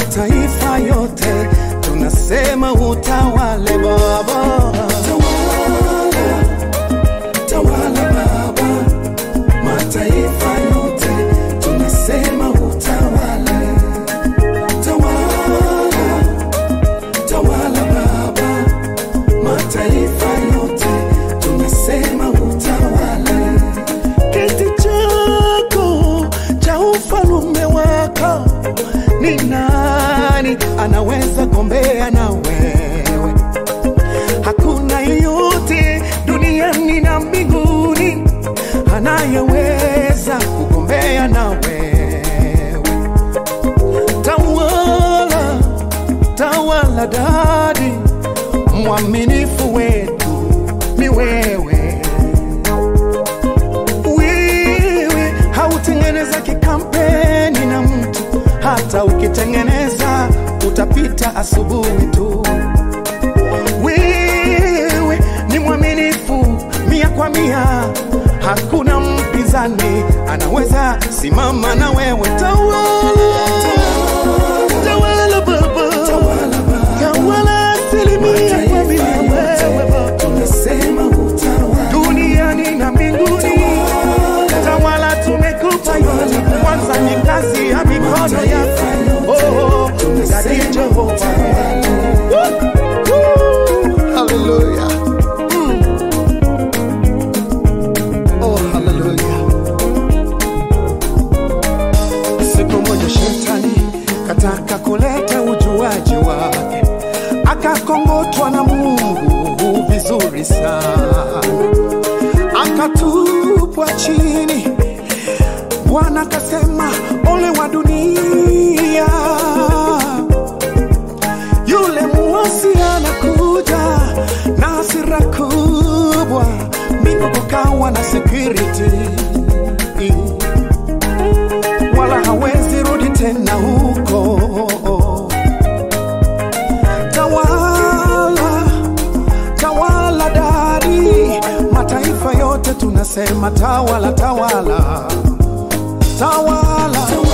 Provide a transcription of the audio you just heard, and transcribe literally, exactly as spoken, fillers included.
mataifa yote tunasema utawale Baba. Tawala, tawala Baba, mataifa yote tunasema utawale. Tawala, tawala Baba, mataifa yote tunasema utawale. Kiti chako cha ufalme wako, ni nani anaweza gombea na wewe? Hakuna yote duniani na mbinguni anayeweza kugombea na wewe. Tawala, tawala Dadi, mwaminifu wetu ni wewe. Wewe hautengeneza kikampeni na mtu, hata ukitengeneza utapita asubuhi tu. Wewe ni mwaminifu mia kwa mia, hakuna mpinzani anaweza simama na wewe. Tawala, tawala Baba, tawala asilimia kwa mia wewe Baba, tunasema utawala duniani na mbinguni. Tawala tumekupa yote, kwanza ni kazi ya mikono yako. Oh, Dadi Jehovah. Hallelujah. Mm. Oh, hallelujah. Siku moja shetani kataka kuleta ujuaji wake, akakongotwa na Mungu vizuri sana, akatupwa chini. Bwana kasema ole wa dunia, yule muasi anakuja na hasira kubwa. Mbingu kukawa na security, wala hawezi rudi tena huko. Tawala, tawala Dadi, mataifa yote tunasema tawala, tawala, tawala.